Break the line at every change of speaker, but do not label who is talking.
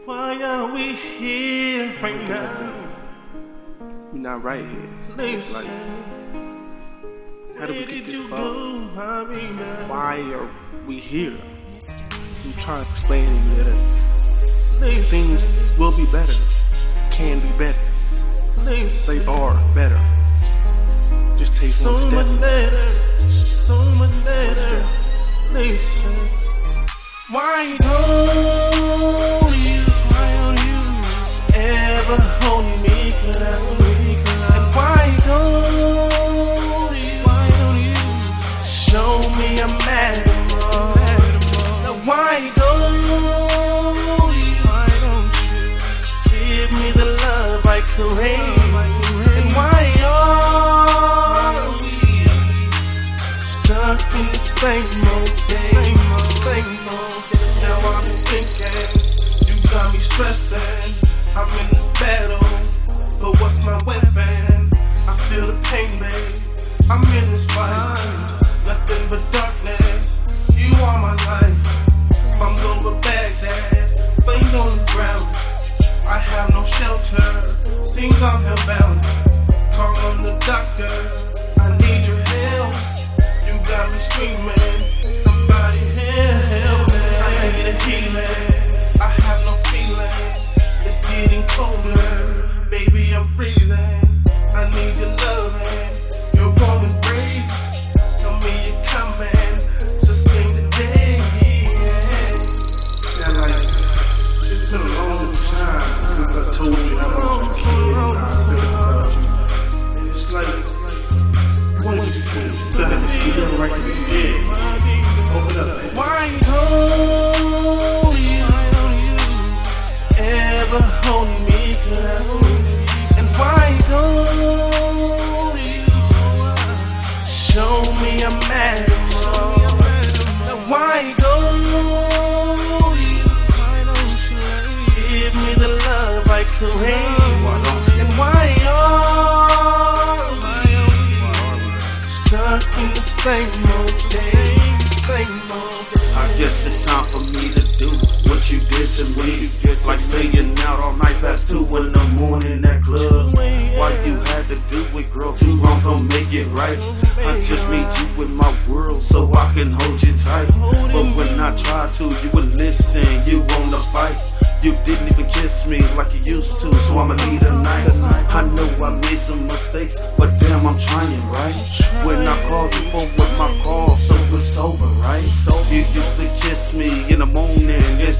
Why are we here right now?
We're not right here.
Listen,
How did we get this far?
Why
Why are we here? I'm trying to explain to you that things will be better, can be better. They are better. Just take one step.
So much better. Listen, why don't you ever hold me close? And why don't you show me a man? Now why don't you give me the love I crave? And why are we stuck in the same old game? Now I'm thinking, you got me stressing. I'm in the battle, but what's my weapon? I feel the pain, babe. I'm in this fight, nothing but darkness. You are my life. I'm going to Baghdad, laying on the ground. I have no shelter, seems I'm hellbound. Call on the doctor, I need your help. You got me screaming, somebody help me. I need a healing, I have no feeling. It's getting colder, baby I'm freezing. I need your loving, your warm embrace. Tell me you're coming, sustain the day.
Yeah, like, it's been a long time since I told you how much I care and how I feel about you. And it's like, one of these things, you gotta just get it right in your head. Open up, man.
Why don't you ever hold me close? And why don't you show me a man? Now why don't you give me the love I crave? And why are we stuck in the same old day?
I guess it's time for me to do what you did to me. Like staying out all night past 2 in the morning at clubs. Why you had to do it, girl? 2 wrongs don't make it right. I just need you in my world so I can hold you tight. But when I try to, you wouldn't listen, you wanna fight. You didn't even kiss me like you used to, so I'ma need a night. I know I made some mistakes, but damn, I'm trying, right? When I called you for what my call, so it's over, right? You used to kiss me in the morning, it's